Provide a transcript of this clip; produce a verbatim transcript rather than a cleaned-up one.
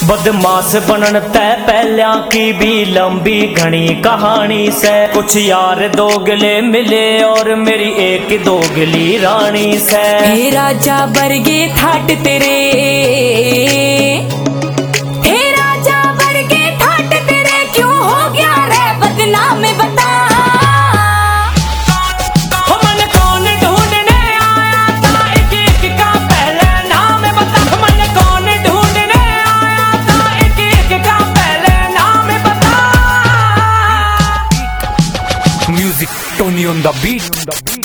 बदमाश बनन तै पहल्या की भी लंबी घनी कहानी से। कुछ यार दोगले मिले और मेरी एक दोगली रानी से। हे राजा बरगे ठाट तेरे, हे राजा बरगे ठाट तेरे, क्यों हो गया रे बदनाम बता। Music Tony on the beat.